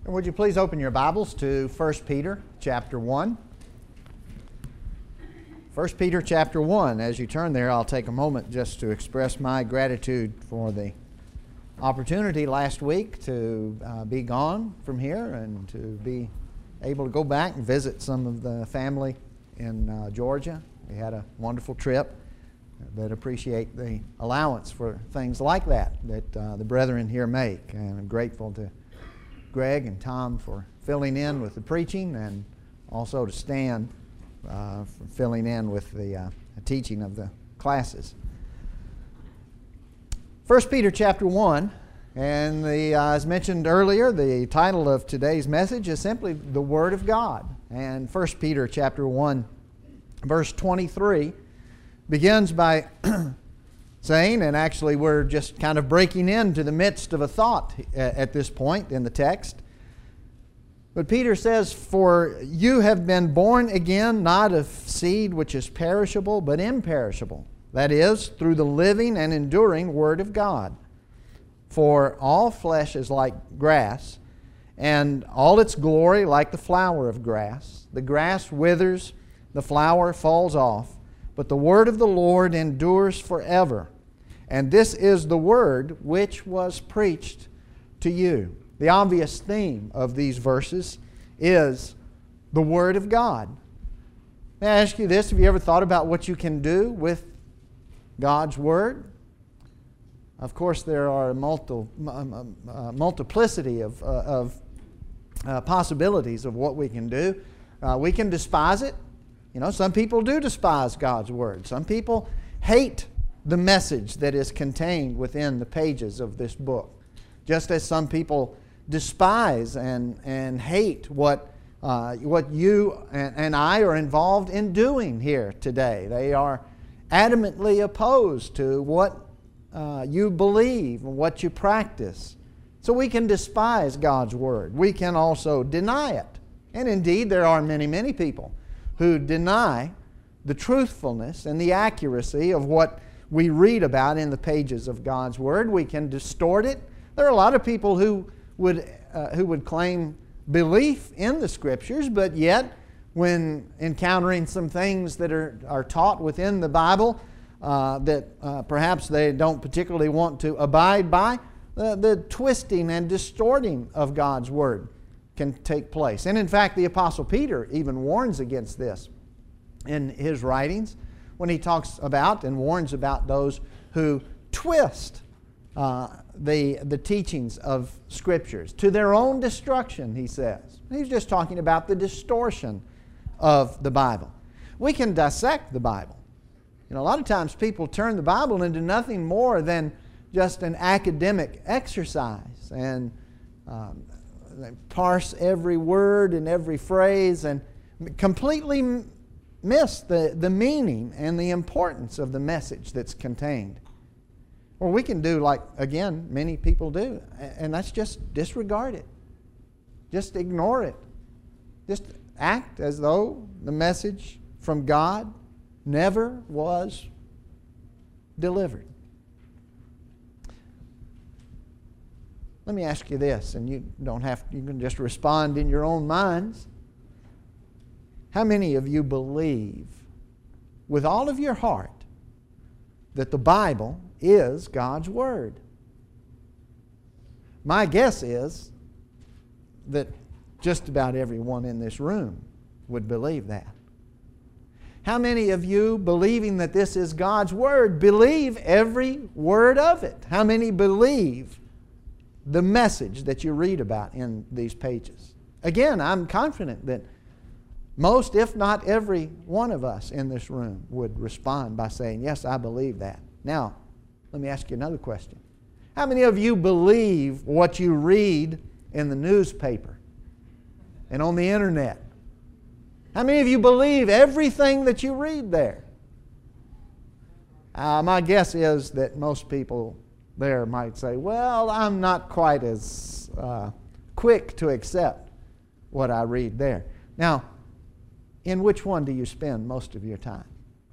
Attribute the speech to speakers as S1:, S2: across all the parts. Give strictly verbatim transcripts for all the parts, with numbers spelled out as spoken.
S1: And would you please open your Bibles to First Peter chapter one. First Peter chapter one. As you turn there, I'll take a moment just to express my gratitude for the opportunity last week to uh, be gone from here and to be able to go back and visit some of the family in uh, Georgia. We had a wonderful trip, but appreciate the allowance for things like that that uh, the brethren here make. And I'm grateful to Greg and Tom for filling in with the preaching, and also to Stan uh, for filling in with the uh, teaching of the classes. First Peter chapter one, and the, uh, as mentioned earlier, the title of today's message is simply the Word of God. And First Peter chapter one, verse twenty-three, begins by saying, and actually we're just kind of breaking into the midst of a thought at this point in the text. But Peter says, "For you have been born again, not of seed which is perishable, but imperishable. That is, through the living and enduring Word of God. For all flesh is like grass, and all its glory like the flower of grass. The grass withers, the flower falls off, but the word of the Lord endures forever. And this is the word which was preached to you." The obvious theme of these verses is the Word of God. May I ask you this? Have you ever thought about what you can do with God's Word? Of course, there are a multi, uh, multiplicity of, uh, of uh, possibilities of what we can do. Uh, we can despise it. You know, some people do despise God's Word. Some people hate the message that is contained within the pages of this book. Just as some people despise and, and hate what, uh, what you and, and I are involved in doing here today. They are adamantly opposed to what uh, you believe and what you practice. So we can despise God's Word. We can also deny it. And indeed, there are many, many people who deny the truthfulness and the accuracy of what we read about in the pages of God's Word. We can distort it. There are a lot of people who would uh, who would claim belief in the Scriptures, but yet when encountering some things that are, are taught within the Bible uh, that uh, perhaps they don't particularly want to abide by, uh, the twisting and distorting of God's Word can take place. And in fact, the Apostle Peter even warns against this in his writings when he talks about and warns about those who twist uh, the, the teachings of Scriptures to their own destruction, he says. He's just talking about the distortion of the Bible. We can dissect the Bible. You know, a lot of times people turn the Bible into nothing more than just an academic exercise, and um, they parse every word and every phrase and completely miss the, the meaning and the importance of the message that's contained. Or we can do like, again, many people do, and that's just disregard it. Just ignore it. Just act as though the message from God never was delivered. Let me ask you this, and you don't have you can just respond in your own minds. How many of you believe with all of your heart that the Bible is God's Word? My guess is that just about everyone in this room would believe that. How many of you, believing that this is God's Word, believe every word of it? How many believe the message that you read about in these pages? Again, I'm confident that most, if not every one of us in this room would respond by saying, "Yes, I believe that." Now, let me ask you another question. How many of you believe what you read in the newspaper and on the internet? How many of you believe everything that you read there? Uh, my guess is that most people there might say, "Well, I'm not quite as uh, quick to accept what I read there." Now, in which one do you spend most of your time?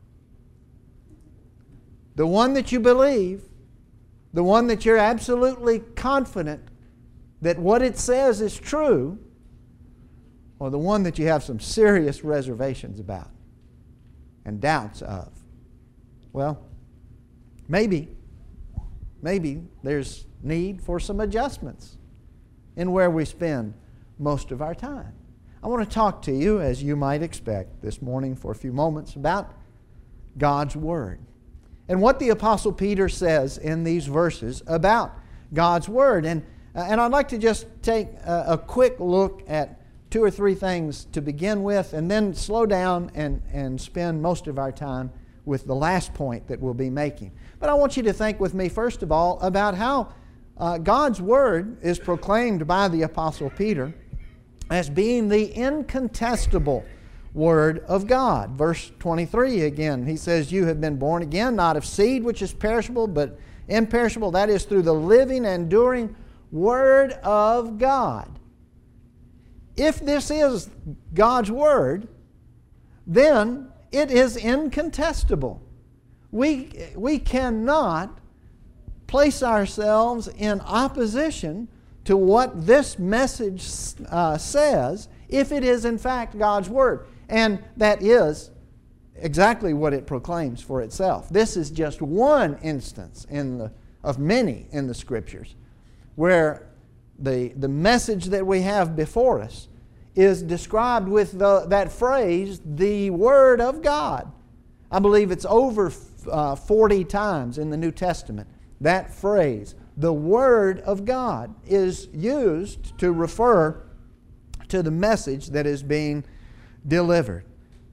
S1: The one that you believe, the one that you're absolutely confident that what it says is true, or the one that you have some serious reservations about and doubts of? Well, maybe, maybe there's need for some adjustments in where we spend most of our time. I want to talk to you, as you might expect, this morning for a few moments about God's Word and what the Apostle Peter says in these verses about God's Word. And, uh, and I'd like to just take a, a quick look at two or three things to begin with, and then slow down and, and spend most of our time with the last point that we'll be making. But I want you to think with me, first of all, about how uh, God's Word is proclaimed by the Apostle Peter as being the incontestable Word of God. Verse twenty-three again, he says, "You have been born again, not of seed which is perishable, but imperishable, that is through the living and enduring Word of God." If this is God's Word, then it is incontestable. We, we cannot place ourselves in opposition to what this message uh, says if it is in fact God's Word. And that is exactly what it proclaims for itself. This is just one instance in the, of many in the Scriptures where the, the message that we have before us is described with the, that phrase, the Word of God. I believe it's over uh, forty times in the New Testament. That phrase, the Word of God, is used to refer to the message that is being delivered.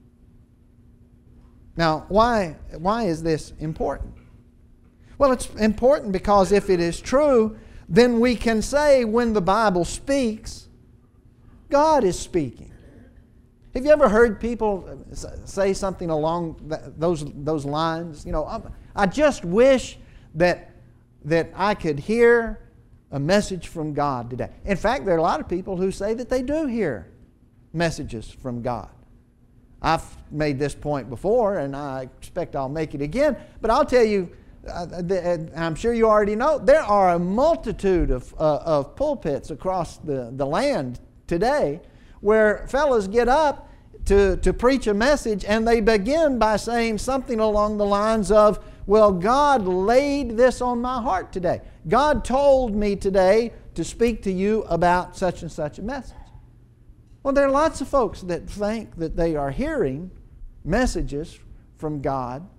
S1: Now, why, why is this important? Well, it's important because if it is true, then we can say when the Bible speaks, God is speaking. Have you ever heard people say something along those, those lines? You know, I just wish that, that I could hear a message from God today. In fact, there are a lot of people who say that they do hear messages from God. I've made this point before, and I expect I'll make it again. But I'll tell you, uh, the, I'm sure you already know, there are a multitude of, uh, of pulpits across the, the land today where fellows get up to, to preach a message, and they begin by saying something along the lines of, well, God laid this on my heart today. God told me today to speak to you about such and such a message. Well, there are lots of folks that think that they are hearing messages from God.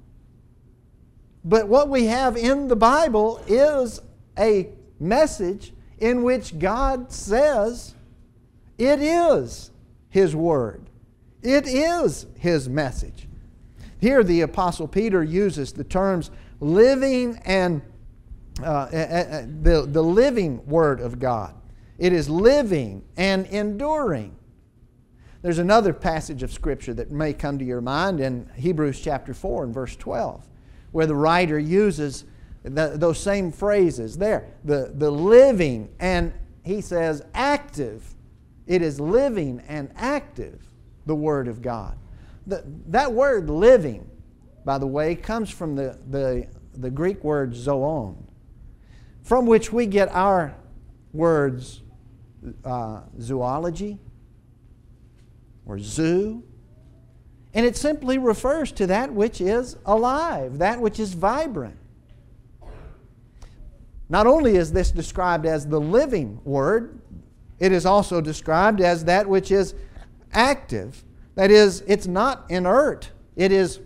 S1: But what we have in the Bible is a message in which God says it is His Word. It is His message. Here the Apostle Peter uses the terms living and uh, uh, the, the living Word of God. It is living and enduring. There's another passage of Scripture that may come to your mind in Hebrews chapter four and verse twelve, where the writer uses the, those same phrases there. The, the living, and he says active. It is living and active, the Word of God. The, that word living, by the way, comes from the, the, the Greek word zoon, from which we get our words uh, zoology or zoo. And it simply refers to that which is alive, that which is vibrant. Not only is this described as the living Word, it is also described as that which is active. That is, it's not inert. It is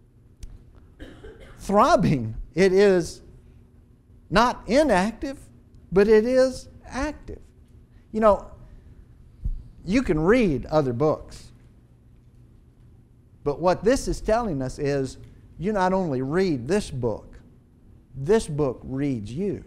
S1: throbbing. It is not inactive, but it is active. You know, you can read other books, but what this is telling us is you not only read this book, this book reads you.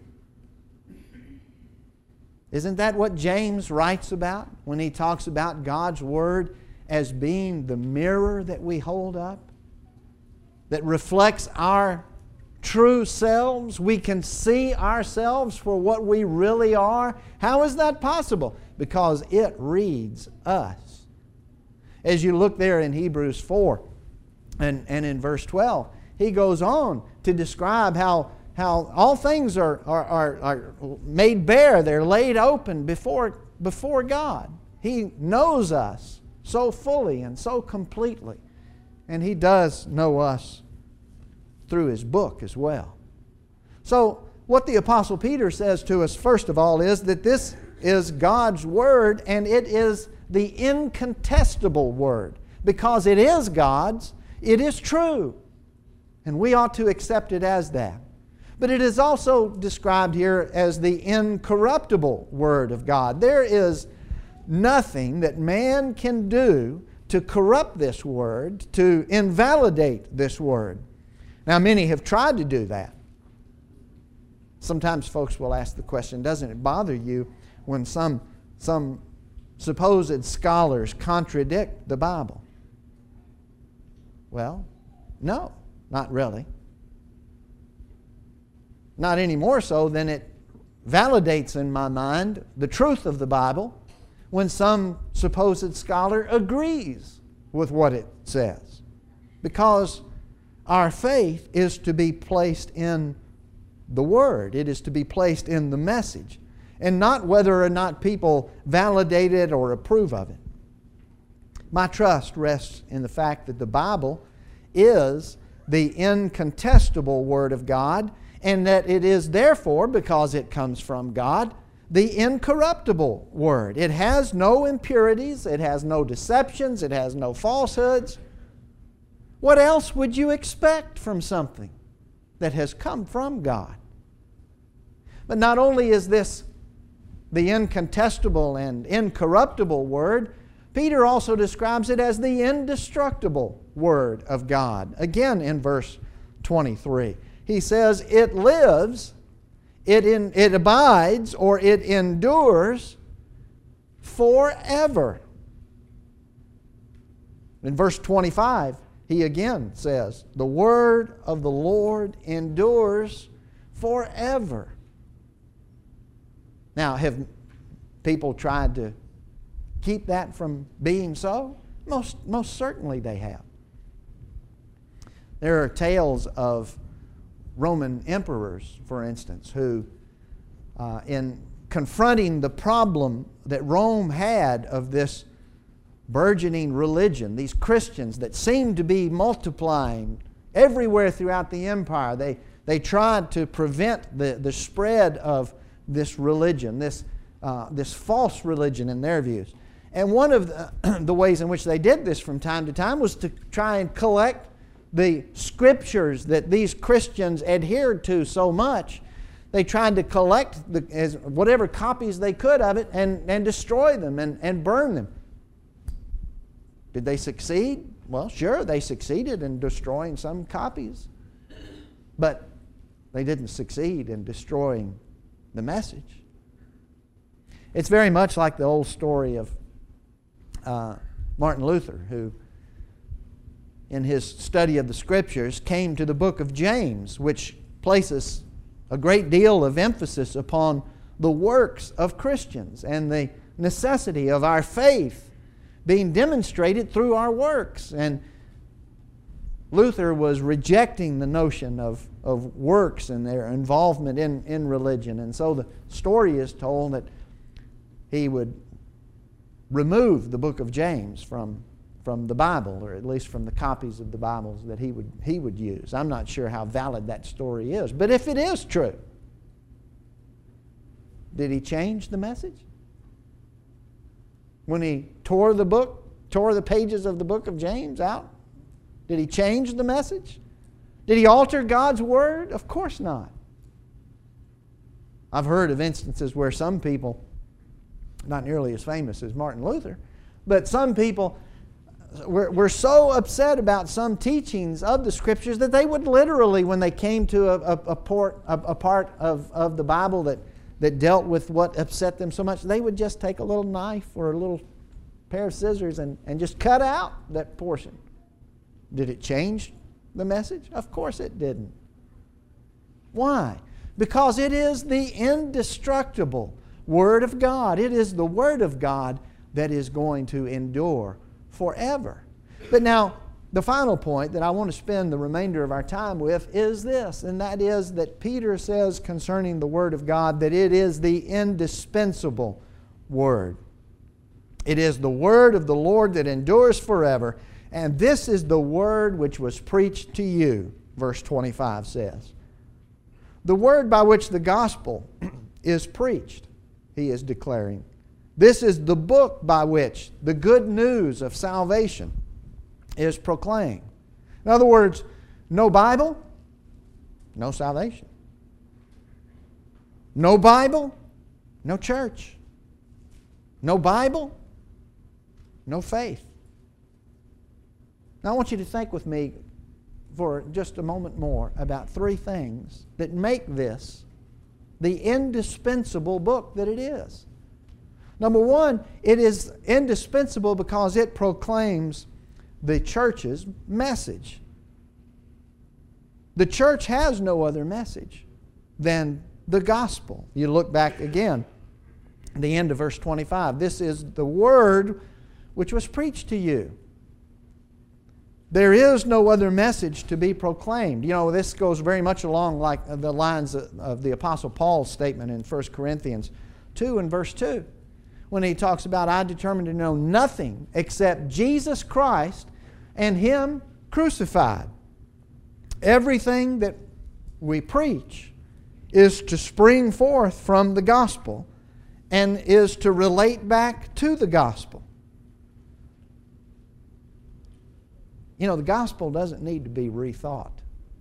S1: Isn't that what James writes about when he talks about God's Word as being the mirror that we hold up, that reflects our true selves? We can see ourselves for what we really are. How is that possible? Because it reads us. As you look there in Hebrews four and, and in verse twelve, he goes on to describe how, how all things are, are, are, are made bare. They're laid open before, before God. He knows us so fully and so completely. And He does know us through His book as well. So what the Apostle Peter says to us first of all is that this is God's Word, and it is the incontestable Word. Because it is God's, it is true. And we ought to accept it as that. But it is also described here as the incorruptible Word of God. There is nothing that man can do to corrupt this Word, to invalidate this Word. Now, many have tried to do that. Sometimes folks will ask the question, doesn't it bother you when some, some supposed scholars contradict the Bible? Well, no, not really. Not any more so than it validates in my mind the truth of the Bible when some supposed scholar agrees with what it says. Because our faith is to be placed in the Word. It is to be placed in the message, and not whether or not people validate it or approve of it. My trust rests in the fact that the Bible is the incontestable Word of God, and that it is therefore, because it comes from God, the incorruptible Word. It has no impurities, it has no deceptions, it has no falsehoods. What else would you expect from something that has come from God? But not only is this the incontestable and incorruptible Word, Peter also describes it as the indestructible Word of God. Again in verse twenty-three. He says, it lives, it, in, it abides, or it endures forever. In verse twenty-five, he again says, the word of the Lord endures forever. Now, have people tried to keep that from being so? Most, most certainly they have. There are tales of Roman emperors, for instance, who, uh, in confronting the problem that Rome had of this burgeoning religion, these Christians that seemed to be multiplying everywhere throughout the empire, they, they tried to prevent the, the spread of this religion, this, uh, this false religion in their views. And one of the, the ways in which they did this from time to time was to try and collect the scriptures that these Christians adhered to so much. They tried to collect the, as, whatever copies they could of it and, and destroy them and, and burn them. Did they succeed? Well, sure, they succeeded in destroying some copies. But they didn't succeed in destroying the message. It's very much like the old story of uh, Martin Luther, who in his study of the Scriptures came to the book of James, which places a great deal of emphasis upon the works of Christians and the necessity of our faith being demonstrated through our works. And Luther was rejecting the notion of, of works and their involvement in, in religion. And so the story is told that he would remove the book of James from, from the Bible, or at least from the copies of the Bibles that he would, he would use. I'm not sure how valid that story is, but if it is true, did he change the message? When he tore the book, tore the pages of the book of James out, did he change the message? Did he alter God's Word? Of course not. I've heard of instances where some people, not nearly as famous as Martin Luther, but some people were, were so upset about some teachings of the Scriptures that they would literally, when they came to a, a, a, port, a, a part of, of the Bible that, that dealt with what upset them so much, they would just take a little knife or a little pair of scissors and, and just cut out that portion. Did it change the message? Of course it didn't. Why? Because it is the indestructible Word of God. It is the Word of God that is going to endure forever. But now, The final point that I want to spend the remainder of our time with is this, and that is that Peter says concerning the Word of God that it is the indispensable Word. It is the Word of the Lord that endures forever, and this is the Word which was preached to you, verse twenty-five says. The Word by which the gospel is preached, he is declaring. This is the book by which the good news of salvation is proclaimed. In other words, no Bible, no salvation. No Bible, no church. No Bible, no faith. Now I want you to think with me for just a moment more about three things that make this the indispensable book that it is. Number one, it is indispensable because it proclaims the church's message. The church has no other message than the gospel. You look back again at the end of verse twenty-five. This is the word which was preached to you. There is no other message to be proclaimed. You know, this goes very much along like the lines of the Apostle Paul's statement in First Corinthians two and verse two. When he talks about, I determined to know nothing except Jesus Christ and Him crucified. Everything that we preach is to spring forth from the gospel and is to relate back to the gospel. You know, the gospel doesn't need to be rethought.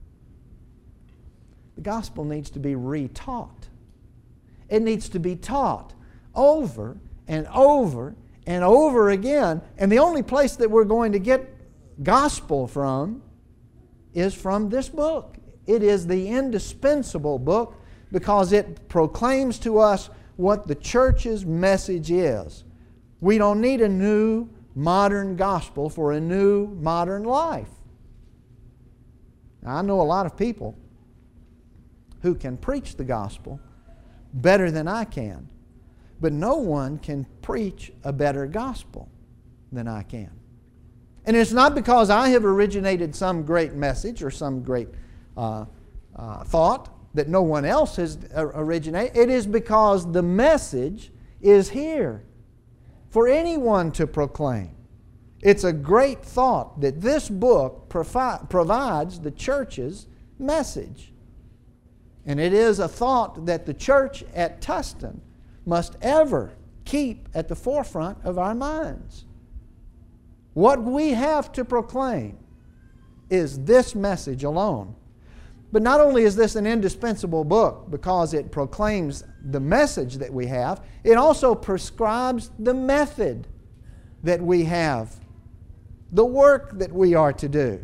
S1: The gospel needs to be retaught. It needs to be taught over and over and over again. And the only place that we're going to get gospel from is from this book. It is the indispensable book because it proclaims to us what the church's message is. We don't need a new modern gospel for a new modern life. Now, I know a lot of people who can preach the gospel better than I can. But no one can preach a better gospel than I can. And it's not because I have originated some great message or some great uh, uh, thought that no one else has originated. It is because the message is here for anyone to proclaim. It's a great thought that this book provi- provides the church's message. And it is a thought that the church at Tustin must ever keep at the forefront of our minds. What we have to proclaim is this message alone. But not only is this an indispensable book because it proclaims the message that we have, it also prescribes the method that we have, the work that we are to do.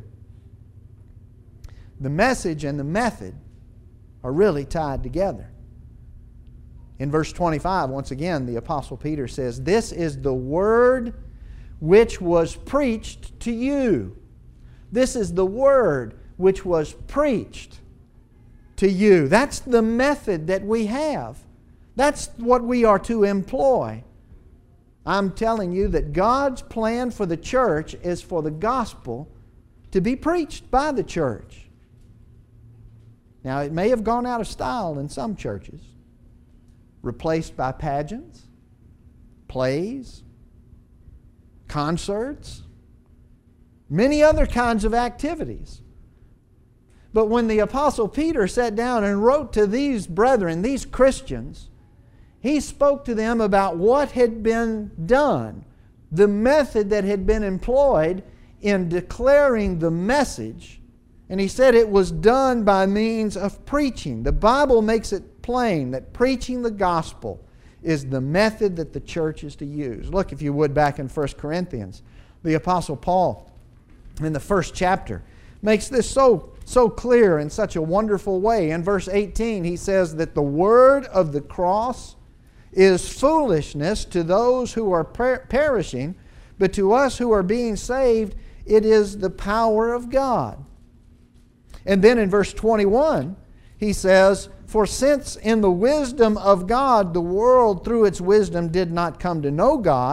S1: The message and the method are really tied together. In verse twenty-five, once again, the Apostle Peter says, this is the word which was preached to you. This is the word which was preached to you. That's the method that we have. That's what we are to employ. I'm telling you that God's plan for the church is for the gospel to be preached by the church. Now, it may have gone out of style in some churches, replaced by pageants, plays, concerts, many other kinds of activities. But when the Apostle Peter sat down and wrote to these brethren, these Christians, he spoke to them about what had been done, the method that had been employed in declaring the message. And he said it was done by means of preaching. The Bible makes it plain that preaching the gospel is the method that the church is to use. Look, if you would, back in First Corinthians. The Apostle Paul, in the first chapter, makes this so, so clear in such a wonderful way. In verse eighteen, he says that the word of the cross is foolishness to those who are per- perishing, but to us who are being saved, it is the power of God. And then in verse twenty-one, he says, for since in the wisdom of God the world through its wisdom did not come to know God,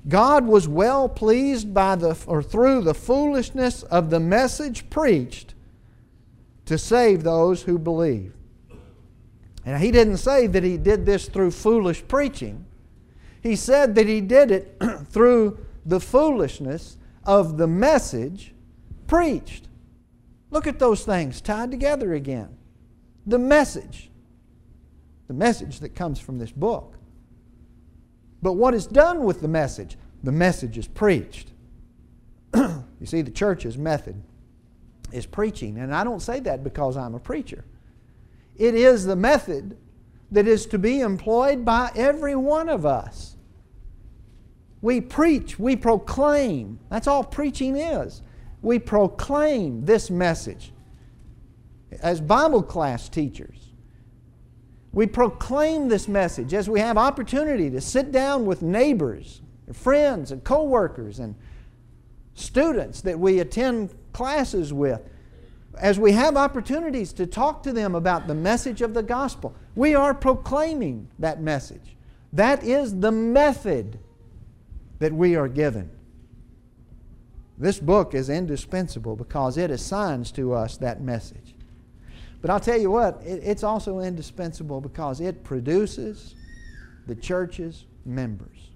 S1: God was well pleased by the, or through the foolishness of the message preached to save those who believe. And He didn't say that He did this through foolish preaching. He said that He did it through the foolishness of the message preached. Look at those things tied together again. The message. The message that comes from this book. But what is done with the message? The message is preached. You see, the church's method is preaching. And I don't say that because I'm a preacher. It is the method that is to be employed by every one of us. We preach, we proclaim. That's all preaching is. We proclaim this message. As Bible class teachers, we proclaim this message as we have opportunity to sit down with neighbors, friends, and co-workers, and students that we attend classes with. As we have opportunities to talk to them about the message of the gospel, we are proclaiming that message. That is the method that we are given. This book is indispensable because it assigns to us that message. But I'll tell you what, it, it's also indispensable because it produces the church's members.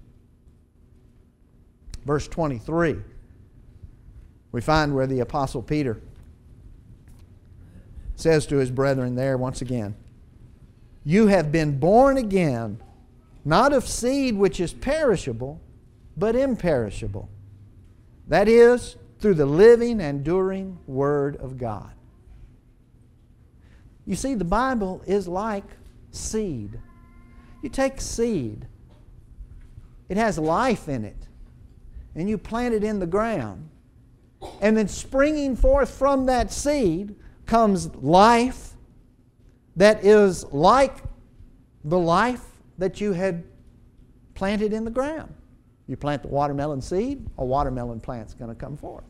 S1: Verse twenty-three, we find where the Apostle Peter says to his brethren there once again, "You have been born again, not of seed which is perishable, but imperishable. That is, through the living and enduring Word of God." You see, the Bible is like seed. You take seed, it has life in it, and you plant it in the ground. And then springing forth from that seed comes life that is like the life that you had planted in the ground. You plant the watermelon seed, a watermelon plant's going to come forth.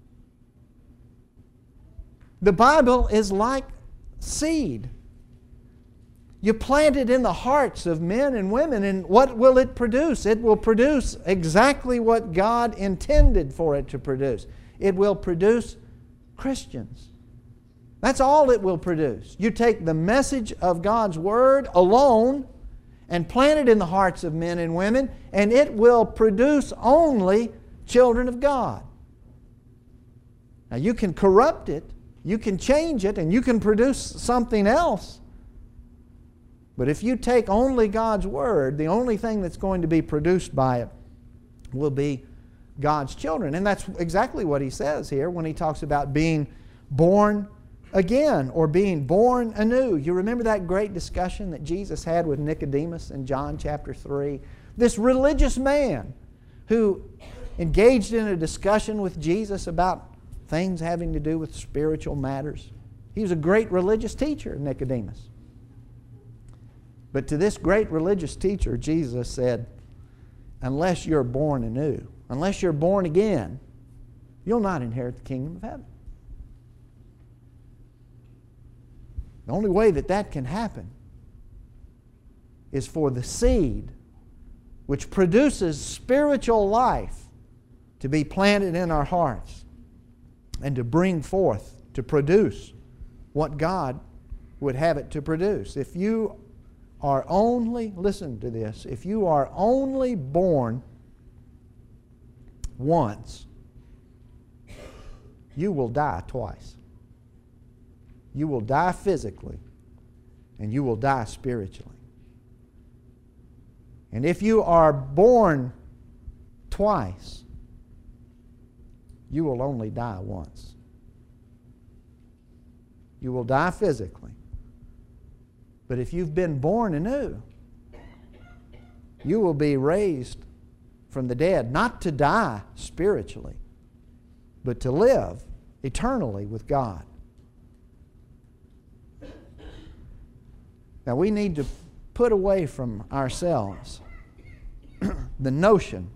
S1: The Bible is like seed. You plant it in the hearts of men and women, and what will it produce? It will produce exactly what God intended for it to produce. It will produce Christians. That's all it will produce. You take the message of God's Word alone and plant it in the hearts of men and women, and it will produce only children of God. Now you can corrupt it, you can change it, and you can produce something else. But if you take only God's Word, the only thing that's going to be produced by it will be God's children. And that's exactly what he says here when he talks about being born again or being born anew. You remember that great discussion that Jesus had with Nicodemus in John chapter three? This religious man who engaged in a discussion with Jesus about things having to do with spiritual matters. He was a great religious teacher, Nicodemus. But to this great religious teacher, Jesus said, unless you're born anew, unless you're born again, you'll not inherit the kingdom of heaven. The only way that that can happen is for the seed which produces spiritual life to be planted in our hearts and to bring forth, to produce what God would have it to produce. If you are only, listen to this, if you are only born once, you will die twice. You will die physically, and you will die spiritually. And if you are born twice, you will only die once. You will die physically. But if you've been born anew, you will be raised from the dead, not to die spiritually, but to live eternally with God. Now we need to put away from ourselves the notion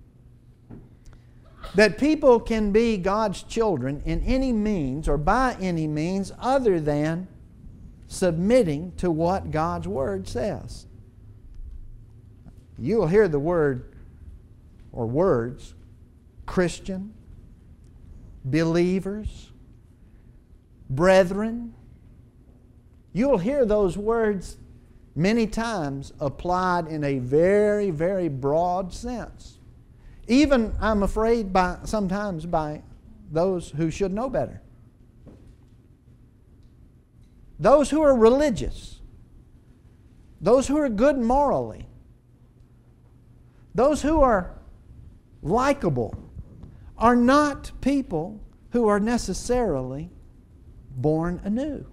S1: that people can be God's children in any means or by any means other than submitting to what God's Word says. You'll hear the word or words, Christian, believers, brethren. You'll hear those words many times applied in a very, very broad sense. Even, I'm afraid, by sometimes by those who should know better. Those who are religious. Those who are good morally. Those who are likable are not people who are necessarily born anew.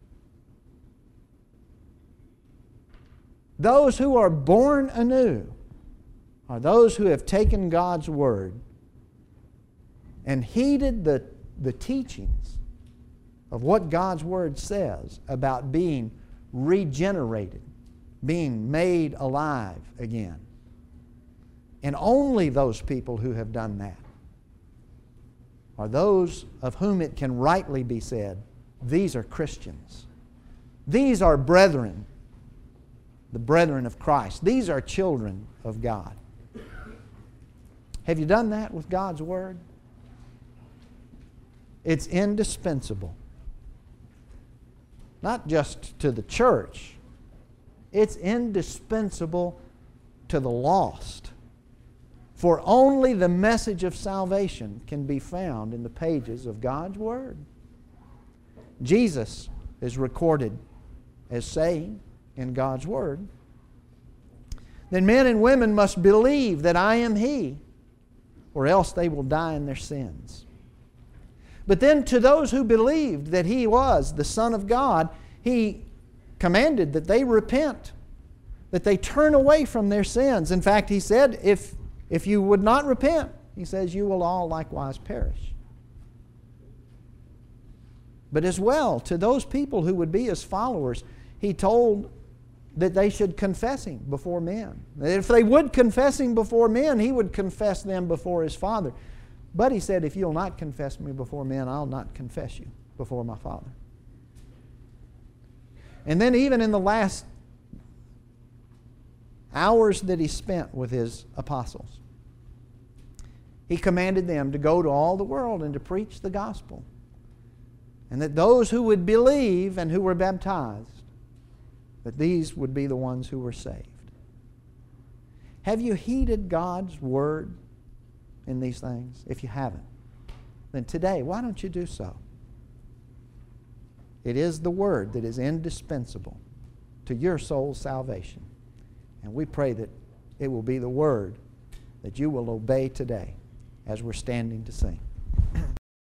S1: Those who are born anew are those who have taken God's Word and heeded the, the teachings of what God's Word says about being regenerated, being made alive again. And only those people who have done that are those of whom it can rightly be said, these are Christians. These are brethren, the brethren of Christ. These are children of God. Have you done that with God's Word? It's indispensable. Not just to the church. It's indispensable to the lost. For only the message of salvation can be found in the pages of God's Word. Jesus is recorded as saying in God's Word, then men and women must believe that I am He, or else they will die in their sins. But then to those who believed that He was the Son of God, He commanded that they repent, that they turn away from their sins. In fact, He said, if, if you would not repent, He says, you will all likewise perish. But as well, to those people who would be His followers, He told that they should confess Him before men. That if they would confess Him before men, He would confess them before His Father. But He said, if you'll not confess Me before men, I'll not confess you before My Father. And then even in the last hours that He spent with His apostles, He commanded them to go to all the world and to preach the gospel. And that those who would believe and who were baptized, that these would be the ones who were saved. Have you heeded God's Word in these things? If you haven't, then today, why don't you do so? It is the Word that is indispensable to your soul's salvation. And we pray that it will be the Word that you will obey today as we're standing to sing.